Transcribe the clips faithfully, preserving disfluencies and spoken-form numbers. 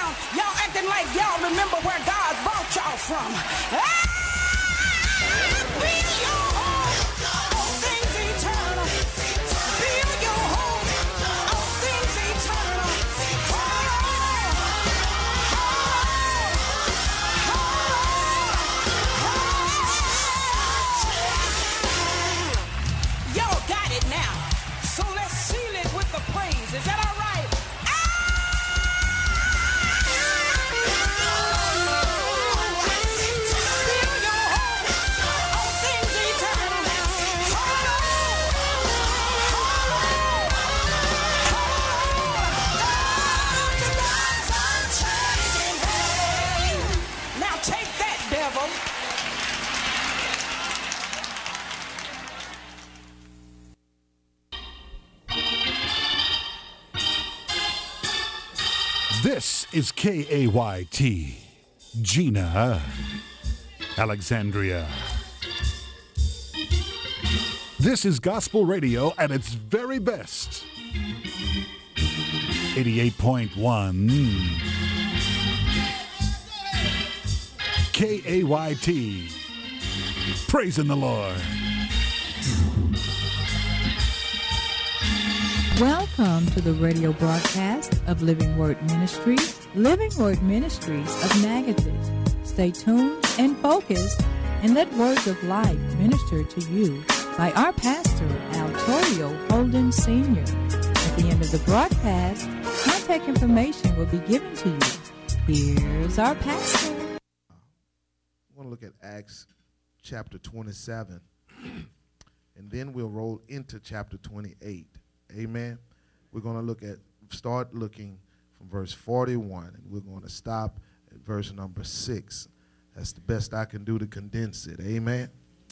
now, y'all acting like y'all remember where God brought y'all from. Ah! Build your home on things eternal. Build your home on things eternal. Hold on, hold on, hold on. Y'all got it now. So let's seal it with the praise. Is that all right? This is K A Y T, Gina, Alexandria. This is gospel radio at its very best. eighty-eight point one K A Y T, praising the Lord. Welcome to the radio broadcast of Living Word Ministries, Living Word Ministries of Natchitoches. Stay tuned and focused and let words of life minister to you by our pastor, Altorio Holden Senior At the end of the broadcast, contact information will be given to you. Here's our pastor. I want to look at Acts chapter twenty-seven, and then we'll roll into chapter twenty-eight. Amen. We're going to look at, start looking from verse forty-one, and we're going to stop at verse number six. That's the best I can do to condense it. Amen.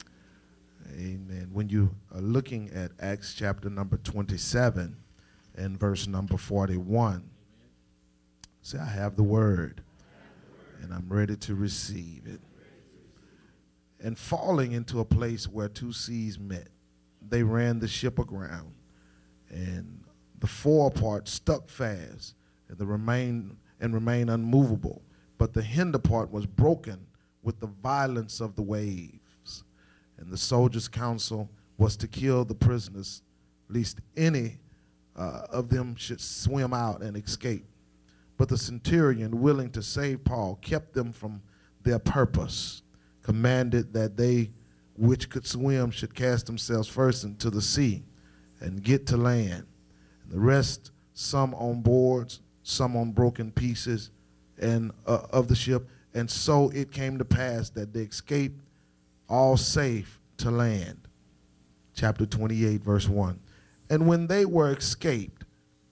Amen. When you are looking at Acts chapter number twenty-seven and verse number forty-one, say, I have the word, and I'm ready to receive it. And falling into a place where two seas met, they ran the ship aground, and the forepart stuck fast, and the remain and remained unmovable. But the hinder part was broken with the violence of the waves. And the soldiers' counsel was to kill the prisoners, lest any uh, of them should swim out and escape. But the centurion, willing to save Paul, kept them from their purpose, commanded that they which could swim should cast themselves first into the sea and get to land. And the rest, some on boards, some on broken pieces and uh, of the ship. And so it came to pass that they escaped all safe to land. Chapter twenty-eight, verse one. And when they were escaped,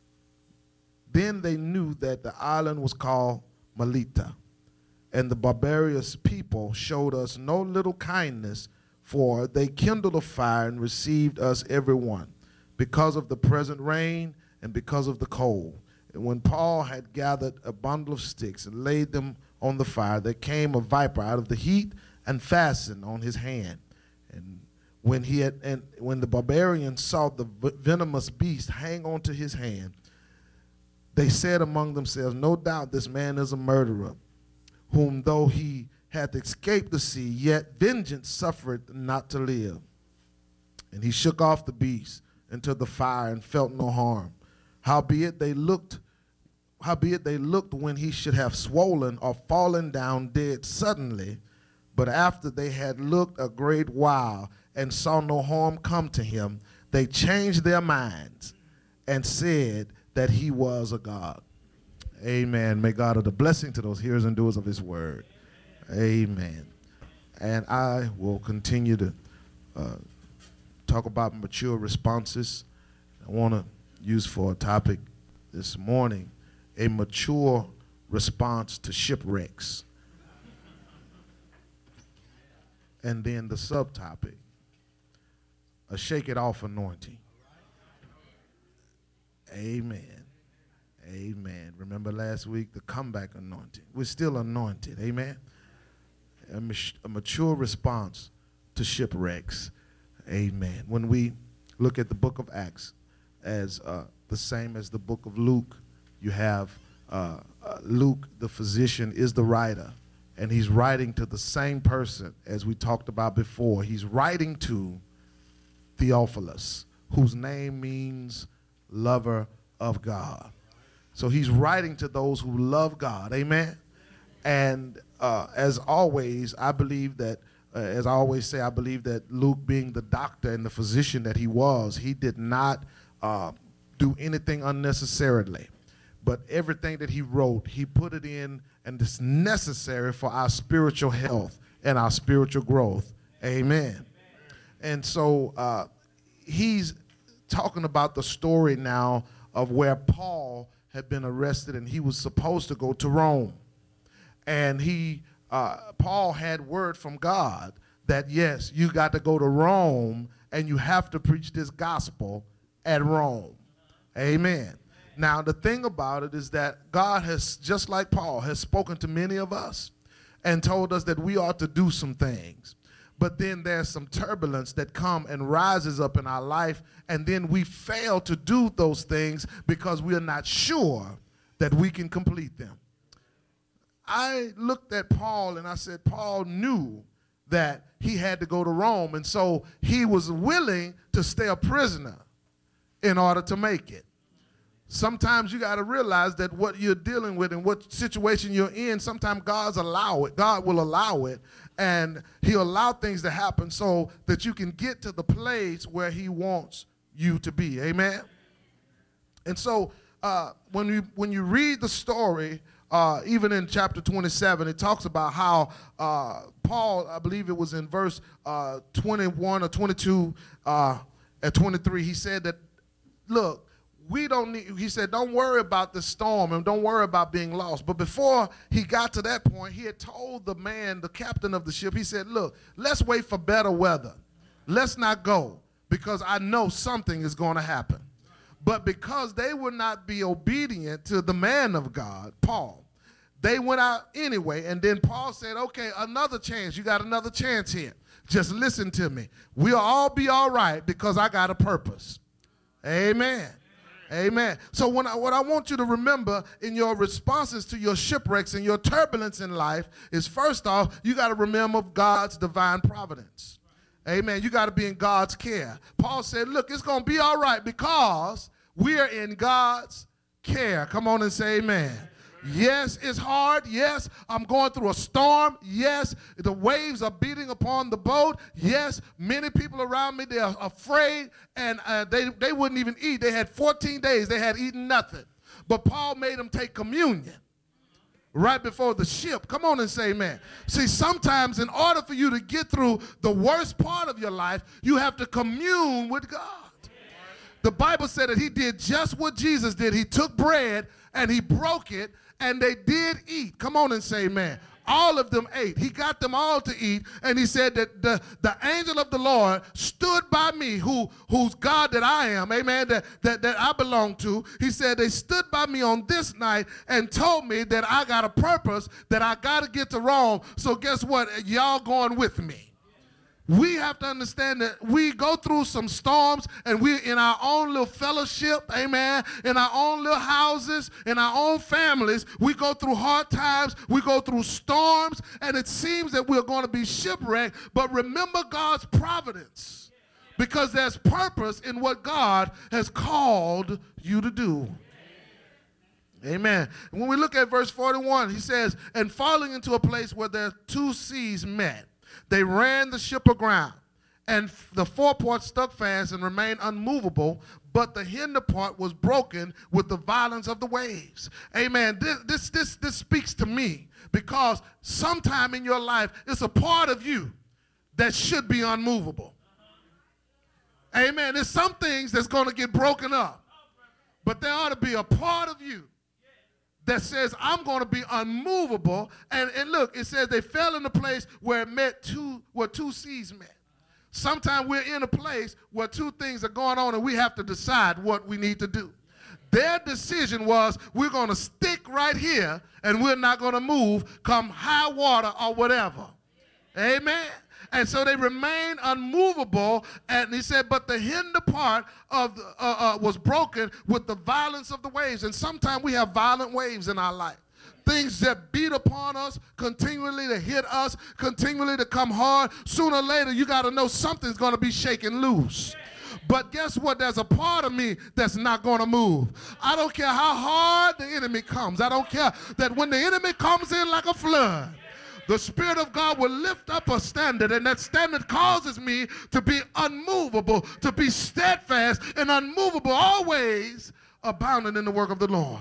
then they knew that the island was called Melita. And the barbarous people showed us no little kindness, for they kindled a fire and received us every one, because of the present rain and because of the cold. And when Paul had gathered a bundle of sticks and laid them on the fire, there came a viper out of the heat and fastened on his hand. And when he had, and when the barbarians saw the venomous beast hang onto his hand, they said among themselves, no doubt this man is a murderer, whom though he hath escaped the sea, yet vengeance suffereth not to live. And he shook off the beast into the fire and felt no harm. Howbeit they looked, howbeit they looked when he should have swollen or fallen down dead suddenly. But after they had looked a great while and saw no harm come to him, they changed their minds and said that he was a god. Amen. May God add a blessing to those hearers and doers of his word. Amen. And I will continue to uh, talk about mature responses. I want to use for a topic this morning a mature response to shipwrecks. And then the subtopic, a shake it off anointing. Amen. Amen. Remember last week, the comeback anointing. We're still anointed. Amen. A, a mature response to shipwrecks. Amen. When we look at the book of Acts as uh, the same as the book of Luke, you have uh, uh, Luke, the physician, is the writer, and he's writing to the same person as we talked about before. He's writing to Theophilus, whose name means lover of God. So he's writing to those who love God, amen? And uh, as always, I believe that, uh, as I always say, I believe that Luke, being the doctor and the physician that he was, he did not uh, do anything unnecessarily. But everything that he wrote, he put it in, and it's necessary for our spiritual health and our spiritual growth. Amen. And so uh, he's talking about the story now of where Paul had been arrested, and he was supposed to go to Rome. And he, uh, Paul had word from God that, yes, you got to go to Rome, and you have to preach this gospel at Rome. Amen. Now, the thing about it is that God has, just like Paul, has spoken to many of us and told us that we ought to do some things. But then there's some turbulence that come and rises up in our life, and then we fail to do those things because we are not sure that we can complete them. I looked at Paul and I said, Paul knew that he had to go to Rome, and so he was willing to stay a prisoner in order to make it. Sometimes you got to realize that what you're dealing with and what situation you're in, sometimes God's allow it. God will allow it, and he'll allow things to happen so that you can get to the place where he wants you to be. Amen? And so uh, when, you, when you read the story, uh, even in chapter twenty-seven, it talks about how uh, Paul, I believe it was in verse uh, twenty-one or twenty-two, uh, at twenty-three, he said that, look, we don't need, he said, don't worry about the storm and don't worry about being lost. But before he got to that point, he had told the man, the captain of the ship, he said, look, let's wait for better weather. Let's not go, because I know something is going to happen. But because they would not be obedient to the man of God, Paul, they went out anyway. And then Paul said, okay, another chance. You got another chance here. Just listen to me. We'll all be all right because I got a purpose. Amen. Amen. So when I, what I want you to remember in your responses to your shipwrecks and your turbulence in life is, first off, you got to remember God's divine providence. Amen. You got to be in God's care. Paul said, look, it's going to be all right because we are in God's care. Come on and say amen. Yes, it's hard. Yes, I'm going through a storm. Yes, the waves are beating upon the boat. Yes, many people around me, they are afraid, and uh, they, they wouldn't even eat. They had fourteen days. They had eaten nothing. But Paul made them take communion right before the ship. Come on and say amen. See, sometimes in order for you to get through the worst part of your life, you have to commune with God. The Bible said that he did just what Jesus did. He took bread and he broke it, and they did eat. Come on and say amen. All of them ate. He got them all to eat, and he said that the, the angel of the Lord stood by me, who whose God that I am, amen, that, that, that I belong to. He said they stood by me on this night and told me that I got a purpose, that I got to get to Rome. So guess what? Y'all going with me. We have to understand that we go through some storms, and we're in our own little fellowship, amen, in our own little houses, in our own families. We go through hard times, we go through storms, and it seems that we're going to be shipwrecked. But remember God's providence, because there's purpose in what God has called you to do. Amen. When we look at verse forty-one, he says, and falling into a place where there two seas met, they ran the ship aground, and the forepart stuck fast and remained unmovable, but the hinder part was broken with the violence of the waves. Amen. This, this, this, this speaks to me, because sometime in your life, it's a part of you that should be unmovable. Amen. There's some things that's going to get broken up, but there ought to be a part of you that says, I'm going to be unmovable. And, and look, it says they fell in a place where it met two, where two seas met. Sometimes we're in a place where two things are going on, and we have to decide what we need to do. Their decision was, we're going to stick right here, and we're not going to move come high water or whatever. Amen. And so they remained unmovable. And he said, but the hinder part of the, uh, uh, was broken with the violence of the waves. And sometimes we have violent waves in our life. Things that beat upon us, continually to hit us, continually to come hard. Sooner or later, you got to know something's going to be shaken loose. But guess what? There's a part of me that's not going to move. I don't care how hard the enemy comes. I don't care that when the enemy comes in like a flood, the Spirit of God will lift up a standard, and that standard causes me to be unmovable, to be steadfast and unmovable, always abounding in the work of the Lord.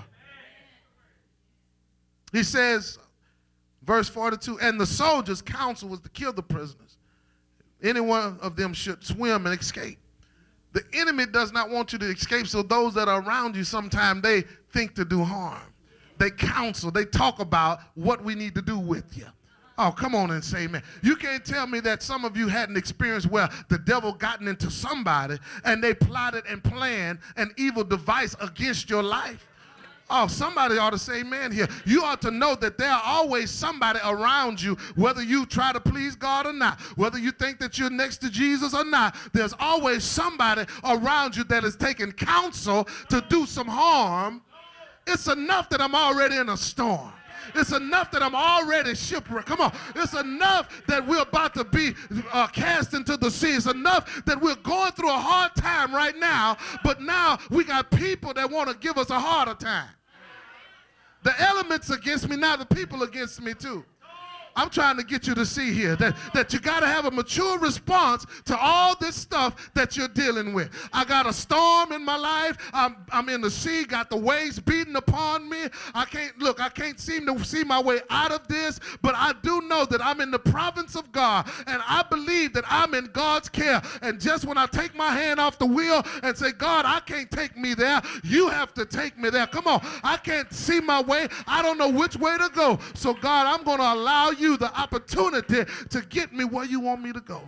He says, verse forty-two, and the soldiers' counsel was to kill the prisoners. Any one of them should swim and escape. The enemy does not want you to escape, so those that are around you, sometimes they think to do harm. They counsel, they talk about what we need to do with you. Oh, come on and say amen. You can't tell me that some of you had an experience where the devil gotten into somebody and they plotted and planned an evil device against your life. Oh, somebody ought to say amen here. You ought to know that there are always somebody around you, whether you try to please God or not, whether you think that you're next to Jesus or not, there's always somebody around you that is taking counsel to do some harm. It's enough that I'm already in a storm. It's enough that I'm already shipwrecked. Come on. It's enough that we're about to be uh, cast into the sea. It's enough that we're going through a hard time right now, but now we got people that want to give us a harder time. The elements against me, now the people against me too. I'm trying to get you to see here that, that you got to have a mature response to all this stuff that you're dealing with. I got a storm in my life. I'm, I'm in the sea, got the waves beating upon me. I can't, look, I can't seem to see my way out of this, but I do know that I'm in the province of God, and I believe that I'm in God's care. And just when I take my hand off the wheel and say, God, I can't take me there, you have to take me there. Come on, I can't see my way. I don't know which way to go. So God, I'm going to allow you you the opportunity to get me where you want me to go.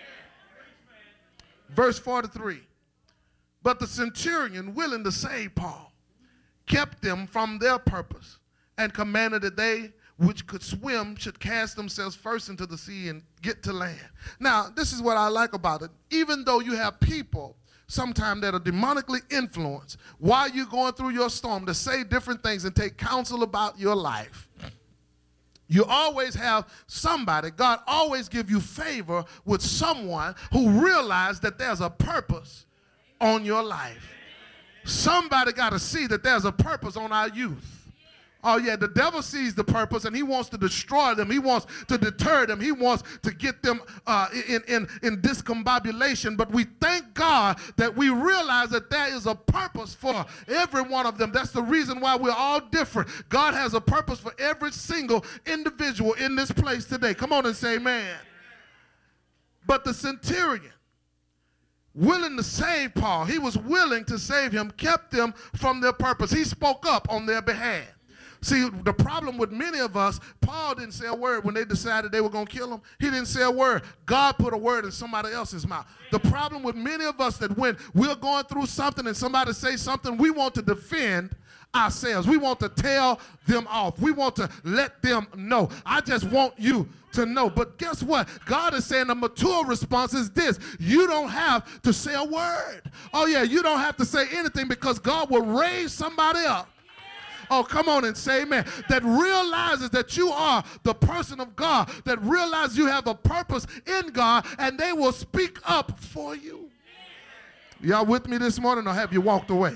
Verse forty-three, but the centurion, willing to save Paul, kept them from their purpose and commanded that they which could swim should cast themselves first into the sea and get to land. Now, this is what I like about it. Even though you have people sometimes that are demonically influenced while you're going through your storm to say different things and take counsel about your life, you always have somebody, God always give you favor with someone who realizes that there's a purpose on your life. Somebody got to see that there's a purpose on our youth. Oh yeah, the devil sees the purpose and he wants to destroy them. He wants to deter them. He wants to get them uh, in, in, in discombobulation. But we thank God that we realize that there is a purpose for every one of them. That's the reason why we're all different. God has a purpose for every single individual in this place today. Come on and say amen. But the centurion, willing to save Paul, he was willing to save him, kept them from their purpose. He spoke up on their behalf. See, the problem with many of us, Paul didn't say a word when they decided they were going to kill him. He didn't say a word. God put a word in somebody else's mouth. The problem with many of us that when we're going through something and somebody says something, we want to defend ourselves. We want to tell them off. We want to let them know. I just want you to know. But guess what? God is saying a mature response is this. You don't have to say a word. Oh, yeah, you don't have to say anything because God will raise somebody up. Oh, come on and say amen. That realizes that you are the person of God, that realizes you have a purpose in God, and they will speak up for you. Y'all with me this morning, or have you walked away?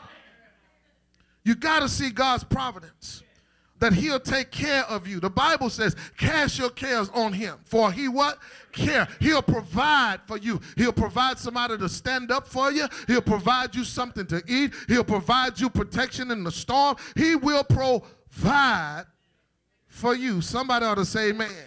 You got to see God's providence, that he'll take care of you. The Bible says, cast your cares on him, for he what? Care. He'll provide for you. He'll provide somebody to stand up for you. He'll provide you something to eat. He'll provide you protection in the storm. He will provide for you. Somebody ought to say amen.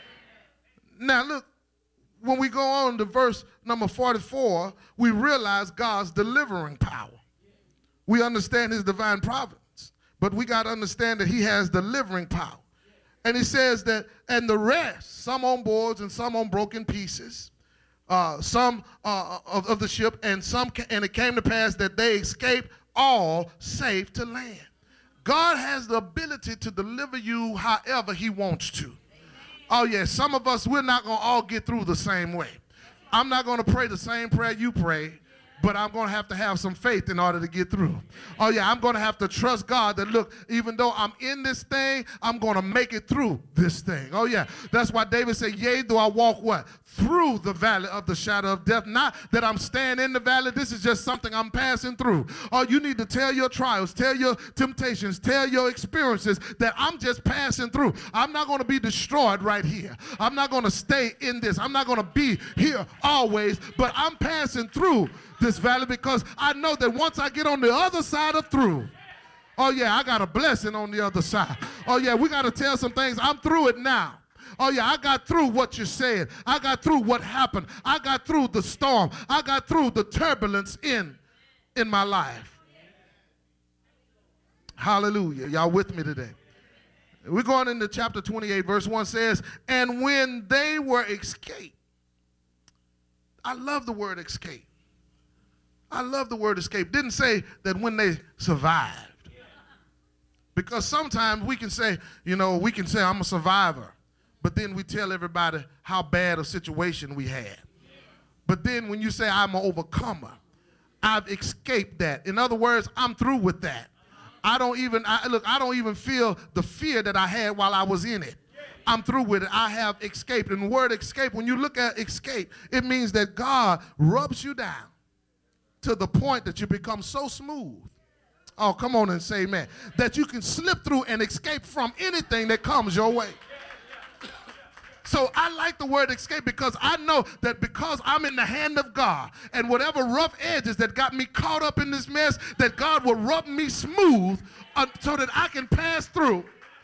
Now look, when we go on to verse number forty-four, we realize God's delivering power. We understand his divine providence, but we got to understand that he has delivering power. And he says that, and the rest, some on boards and some on broken pieces, uh, some uh, of, of the ship, and some, ca- and it came to pass that they escaped all safe to land. God has the ability to deliver you however he wants to. Oh, yeah, some of us, we're not going to all get through the same way. I'm not going to pray the same prayer you pray, but I'm going to have to have some faith in order to get through. Oh, yeah, I'm going to have to trust God that, look, even though I'm in this thing, I'm going to make it through this thing. Oh, yeah, that's why David said, yea, though I walk what? Through the valley of the shadow of death. Not that I'm staying in the valley. This is just something I'm passing through. Oh, you need to tell your trials, tell your temptations, tell your experiences that I'm just passing through. I'm not going to be destroyed right here. I'm not going to stay in this. I'm not going to be here always, but I'm passing through this valley because I know that once I get on the other side of through, oh yeah, I got a blessing on the other side. Oh yeah, we got to tell some things. I'm through it now. Oh yeah, I got through what you said. I got through what happened. I got through the storm. I got through the turbulence in, in my life. Hallelujah. Y'all with me today? We're going into chapter twenty-eight, verse one says, and when they were escaped. I love the word escape. I love the word escape. Didn't say that when they survived. Because sometimes we can say, you know, we can say I'm a survivor, but then we tell everybody how bad a situation we had. But then when you say I'm an overcomer, I've escaped that. In other words, I'm through with that. I don't even, I, look, I don't even feel the fear that I had while I was in it. I'm through with it. I have escaped. And the word escape, when you look at escape, it means that God rubs you down to the point that you become so smooth. Oh, come on and say amen. That you can slip through and escape from anything that comes your way. So I like the word escape because I know that because I'm in the hand of God and whatever rough edges that got me caught up in this mess, that God will rub me smooth uh, so that I can pass through.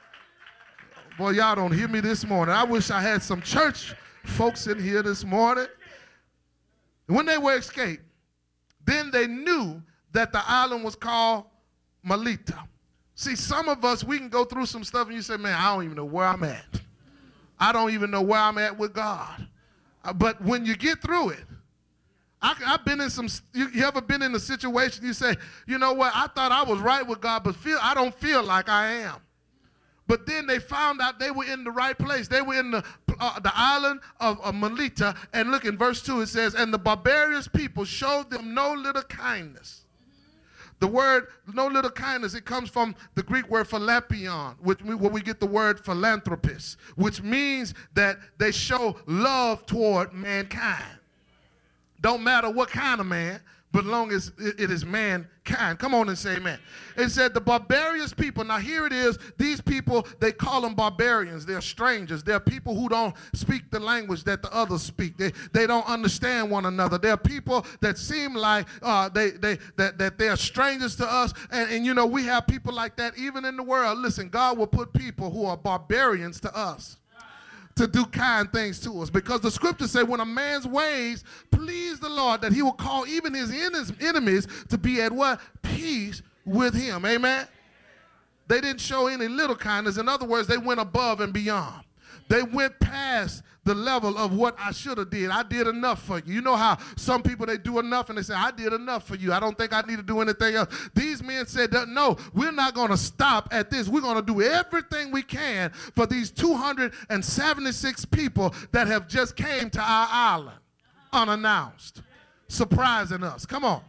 Boy, y'all don't hear me this morning. I wish I had some church folks in here this morning. When they were escaped, then they knew that the island was called Melita. See, some of us, we can go through some stuff and you say, man, I don't even know where I'm at. I don't even know where I'm at with God. Uh, but when you get through it, I, I've been in some, you, you ever been in a situation you say, you know what, I thought I was right with God, but feel I don't feel like I am. But then they found out they were in the right place. They were in the, uh, the island of, of Melita. And look in verse two, it says, and the barbarous people showed them no little kindness. The word no little kindness, it comes from the Greek word philanthropion, which we, where we get the word philanthropist, which means that they show love toward mankind. Don't matter what kind of man, but long as it is mankind. Come on and say amen. It said the barbarous people. Now here it is. These people, they call them barbarians. They're strangers. They're people who don't speak the language that the others speak. They, they don't understand one another. They're people that seem like uh, they, they, that, that they're strangers to us. And, and, you know, we have people like that even in the world. Listen, God will put people who are barbarians to us to do kind things to us. Because the scriptures say when a man's ways please the Lord, that he will call even his enemies to be at what? Peace with him. Amen? They didn't show any little kindness. In other words, they went above and beyond. They went past the level of what I should have did. I did enough for you. You know how some people, they do enough and they say, I did enough for you. I don't think I need to do anything else. These men said, no, we're not going to stop at this. We're going to do everything we can for these two hundred seventy-six people that have just came to our island unannounced, surprising us. Come on.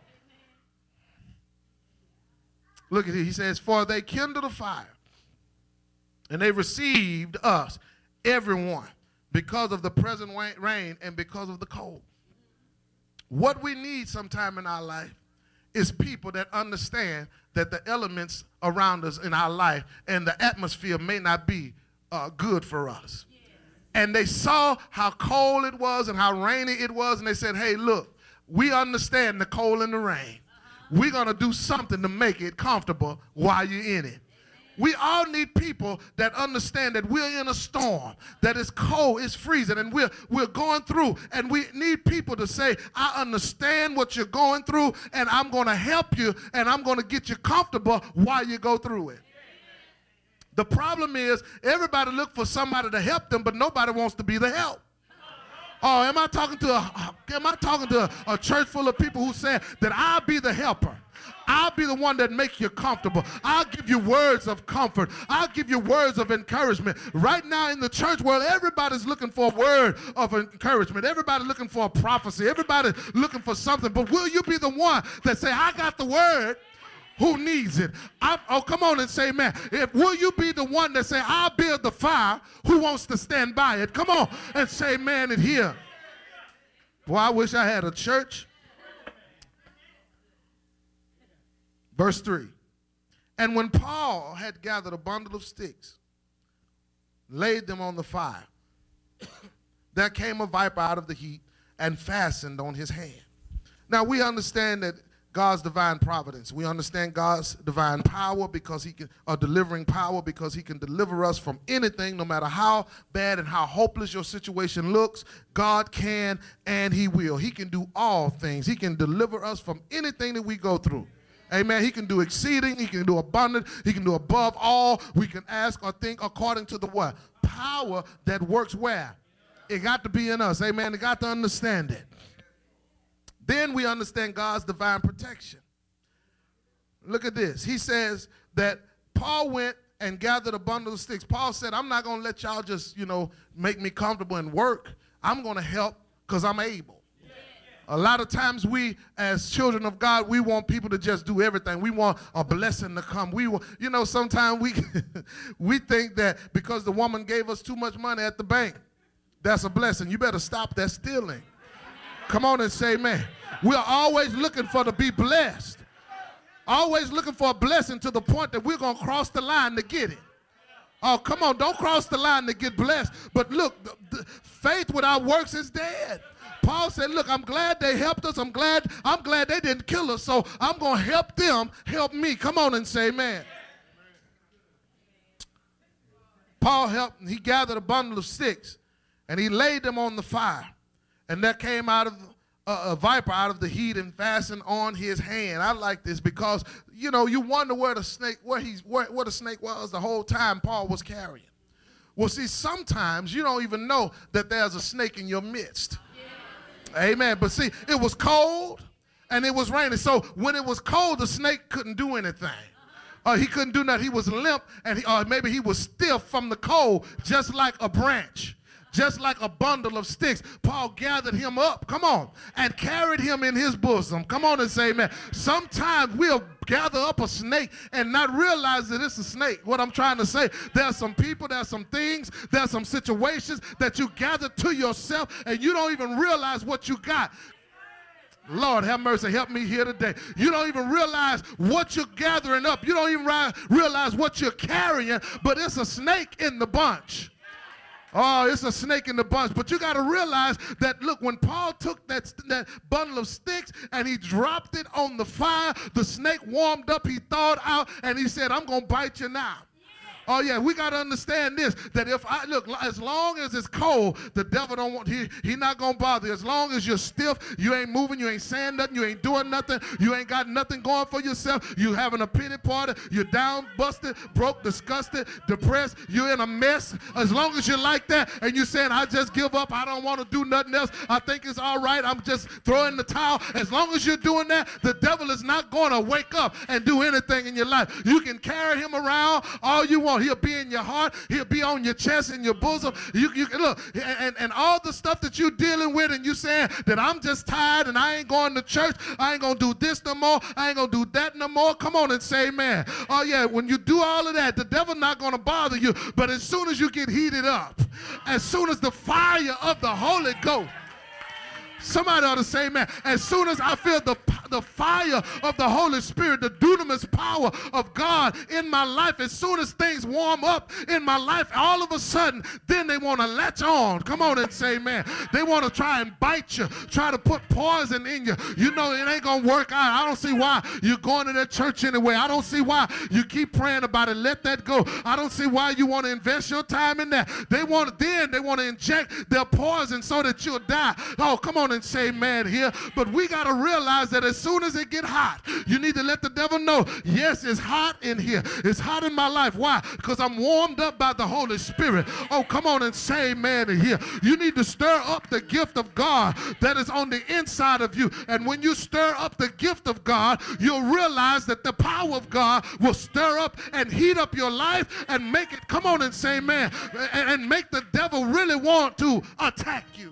Look at it. He says, for they kindled a fire and they received us, everyone, because of the present rain and because of the cold. What we need sometime in our life is people that understand that the elements around us in our life and the atmosphere may not be uh, good for us. And they saw how cold it was and how rainy it was, and they said, hey, look, we understand the cold and the rain. We're going to do something to make it comfortable while you're in it. We all need people that understand that we're in a storm, that it's cold, it's freezing, and we're, we're going through. And we need people to say, I understand what you're going through, and I'm going to help you, and I'm going to get you comfortable while you go through it. The problem is everybody look for somebody to help them, but nobody wants to be the help. Oh, am I talking to a, am I talking to a, a church full of people who said that I'll be the helper? I'll be the one that make you comfortable. I'll give you words of comfort. I'll give you words of encouragement. Right now in the church world, everybody's looking for a word of encouragement. Everybody's looking for a prophecy. Everybody's looking for something. But will you be the one that say, I got the word? Who needs it? I, oh, come on and say, man. If will you be the one that say, I'll build the fire? Who wants to stand by it? Come on and say, man, it here. Boy, I wish I had a church. Verse three. And when Paul had gathered a bundle of sticks, laid them on the fire, there came a viper out of the heat and fastened on his hand. Now we understand that God's divine providence. We understand God's divine power because he can, or delivering power because he can deliver us from anything, no matter how bad and how hopeless your situation looks. God can and he will. He can do all things. He can deliver us from anything that we go through. Amen. He can do exceeding. He can do abundant. He can do above all we can ask or think according to the what? Power that works where? It got to be in us. Amen. It got to understand it. Then we understand God's divine protection. Look at this. He says that Paul went and gathered a bundle of sticks. Paul said, I'm not going to let y'all just, you know, make me comfortable and work. I'm going to help because I'm able. Yeah. A lot of times we, as children of God, we want people to just do everything. We want a blessing to come. We want, you know, sometimes we, we think that because the woman gave us too much money at the bank, that's a blessing. You better stop that stealing. Come on and say, man. We're always looking for to be blessed. Always looking for a blessing to the point that we're going to cross the line to get it. Oh, come on. Don't cross the line to get blessed. But look, the, the faith without works is dead. Paul said, look, I'm glad they helped us. I'm glad, I'm glad they didn't kill us. So I'm going to help them help me. Come on and say, man. Paul helped. He gathered a bundle of sticks and he laid them on the fire. And there came out of uh, a viper out of the heat and fastened on his hand. I like this because, you know, you wonder where the snake, where he's, where, where the snake was the whole time Paul was carrying. Well, see, sometimes you don't even know that there's a snake in your midst. Yeah. Amen. But see, it was cold and it was raining. So when it was cold, the snake couldn't do anything. Uh, he couldn't do nothing. He was limp, and he, or maybe he was stiff from the cold, just like a branch. Just like a bundle of sticks, Paul gathered him up, come on, and carried him in his bosom. Come on and say, man, sometimes we'll gather up a snake and not realize that it's a snake. What I'm trying to say, there's some people, there's some things, there's some situations that you gather to yourself and you don't even realize what you got. Lord, have mercy, help me here today. You don't even realize what you're gathering up. You don't even realize what you're carrying, but it's a snake in the bunch. Oh, it's a snake in the bunch. But you got to realize that, look, when Paul took that, that bundle of sticks and he dropped it on the fire, the snake warmed up, he thawed out, and he said, I'm going to bite you now. Oh, yeah, we got to understand this, that if I, look, as long as it's cold, the devil don't want, he, he not going to bother you. As long as you're stiff, you ain't moving, you ain't saying nothing, you ain't doing nothing, you ain't got nothing going for yourself, you having a pity party, you're down, busted, broke, disgusted, depressed, you're in a mess. As long as you're like that and you're saying, I just give up, I don't want to do nothing else, I think it's all right, I'm just throwing the towel. As long as you're doing that, the devil is not going to wake up and do anything in your life. You can carry him around all you want. He'll be in your heart. He'll be on your chest, in your bosom. You, you can look, and, and all the stuff that you're dealing with, and you saying that I'm just tired and I ain't going to church. I ain't going to do this no more. I ain't going to do that no more. Come on and say amen. Oh, yeah, when you do all of that, the devil's not going to bother you. But as soon as you get heated up, as soon as the fire of the Holy Ghost, somebody ought to say amen. As soon as I feel the, the fire of the Holy Spirit, the dunamis power of God in my life, as soon as things warm up in my life, all of a sudden, then they want to latch on. Come on and say amen. They want to try and bite you, try to put poison in you. You know it ain't going to work out. I don't see why you're going to that church anyway. I don't see why you keep praying about it. Let that go. I don't see why you want to invest your time in that. They want to, then they want to inject their poison so that you'll die. Oh, come on. and say amen here. But we got to realize that as soon as it get hot, you need to let the devil know, yes, it's hot in here. It's hot in my life. Why? Because I'm warmed up by the Holy Spirit. Oh, come on and say amen here. You need to stir up the gift of God that is on the inside of you. And when you stir up the gift of God, you'll realize that the power of God will stir up and heat up your life and make it, come on and say amen, and, and make the devil really want to attack you.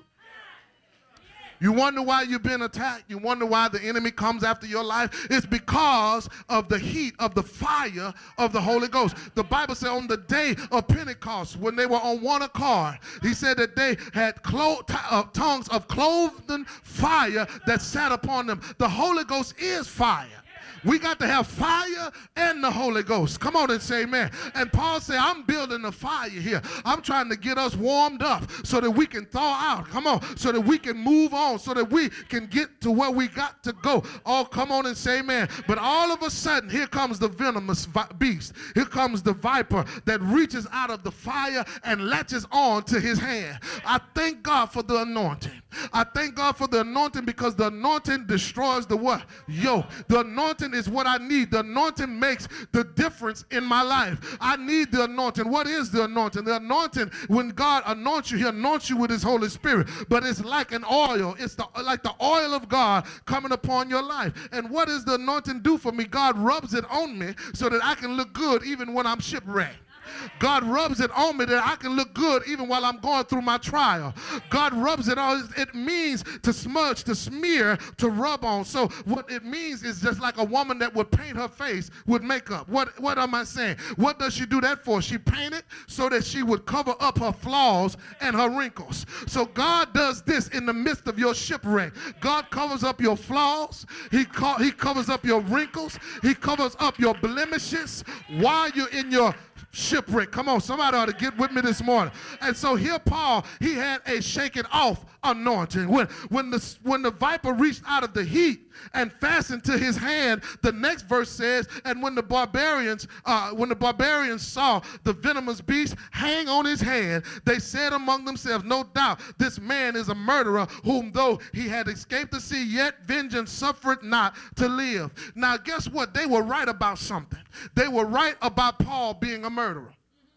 You wonder why you've been attacked. You wonder why the enemy comes after your life. It's because of the heat of the fire of the Holy Ghost. The Bible said on the day of Pentecost, when they were on one accord, he said that they had clo- t- uh, tongues of cloven fire that sat upon them. The Holy Ghost is fire. We got to have fire and the Holy Ghost. Come on and say amen. And Paul said, I'm building a fire here. I'm trying to get us warmed up so that we can thaw out. Come on. So that we can move on. So that we can get to where we got to go. Oh, come on and say amen. But all of a sudden, here comes the venomous vi- beast. Here comes the viper that reaches out of the fire and latches on to his hand. I thank God for the anointing. I thank God for the anointing because the anointing destroys the what? Yoke. The anointing is what I need. The anointing makes the difference in my life. I need the anointing. What is the anointing? The anointing, when God anoints you, he anoints you with his Holy Spirit. But it's like an oil. It's the, like the oil of God coming upon your life. And what does the anointing do for me? God rubs it on me so that I can look good even when I'm shipwrecked. God rubs it on me that I can look good even while I'm going through my trial. God rubs it on. It means to smudge, to smear, to rub on. So what it means is just like a woman that would paint her face with makeup. What, what am I saying? What does she do that for? She painted so that she would cover up her flaws and her wrinkles. So God does this in the midst of your shipwreck. God covers up your flaws. He, co- he covers up your wrinkles. He covers up your blemishes while you're in your shipwreck. Come on, somebody ought to get with me this morning. And so here Paul, he had a shake it off anointing. When, when, the, when the viper reached out of the heat and fastened to his hand, the next verse says, and when the barbarians, uh, when the barbarians saw the venomous beast hang on his hand, they said among themselves, no doubt this man is a murderer, whom though he had escaped the sea, yet vengeance suffered not to live. Now guess what? They were right about something. They were right about Paul being a murderer.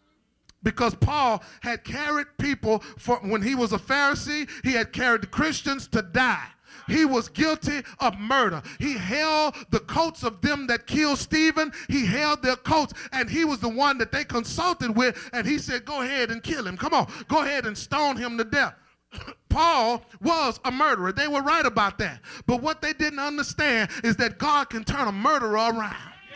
Because Paul had carried people, for, when he was a Pharisee, he had carried the Christians to die. He was guilty of murder. He held the coats of them that killed Stephen. He held their coats, and he was the one that they consulted with, and he said, go ahead and kill him. Come on, go ahead and stone him to death. Paul was a murderer. They were right about that. But what they didn't understand is that God can turn a murderer around.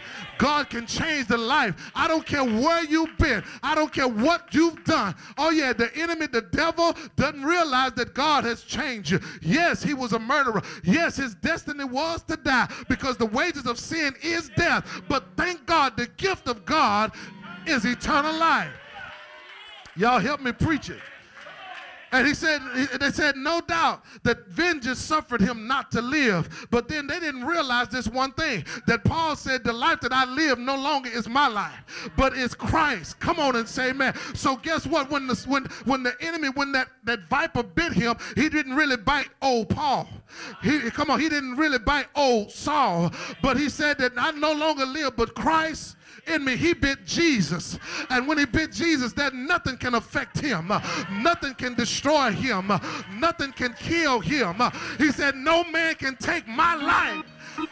God can change the life. I don't care where you've been. I don't care what you've done. Oh yeah, the enemy, the devil, doesn't realize that God has changed you. Yes, he was a murderer. Yes, his destiny was to die because the wages of sin is death. But thank God, the gift of God is eternal life. Y'all help me preach it. And he said, they said, no doubt that vengeance suffered him not to live. But then they didn't realize this one thing, that Paul said, the life that I live no longer is my life, but it's Christ. Come on and say amen. So guess what? When the, when, when the enemy, when that, that viper bit him, he didn't really bite old Paul. He, come on, he didn't really bite old Saul. But he said that I no longer live, but Christ in me. He bit Jesus, and when he bit Jesus, that nothing can affect him, uh, nothing can destroy him, uh, nothing can kill him. Uh, he said, no man can take my life.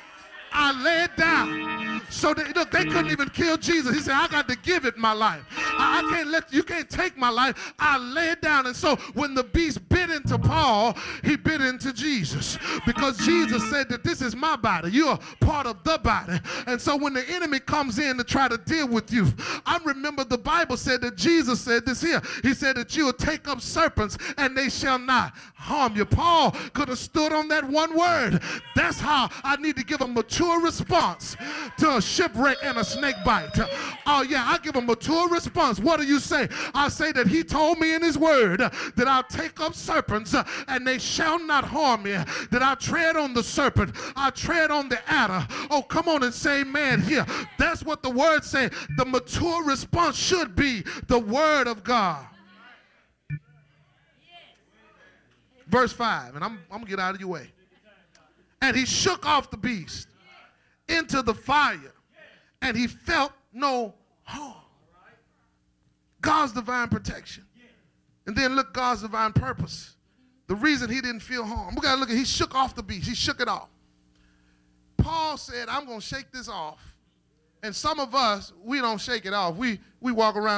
I lay it down. So they, look, they couldn't even kill Jesus. He said, I got to give it my life. I, I can't let you can't take my life. I lay it down. And so when the beast bit into Paul, he bit into Jesus, because Jesus said that this is my body. You are part of the body. And so when the enemy comes in to try to deal with you, I remember the Bible said that Jesus said this here. He said that you will take up serpents and they shall not harm you. Paul could have stood on that one word. That's how I need to give a mature response to a shipwreck and a snake bite. Oh yeah, I give a mature response. What do you say? I say that he told me in his word that I'll take up serpents and they shall not harm me, that I tread on the serpent, I tread on the adder. Oh, come on and say amen here. That's what the word say. The mature response should be the word of God. Verse five, and I'm, I'm going to get out of your way. And he shook off the beast into the fire, and he felt no harm. God's divine protection. And then look, God's divine purpose. The reason he didn't feel harm. We got to look at, he shook off the beast. He shook it off. Paul said, I'm going to shake this off. And some of us, we don't shake it off. We, we walk around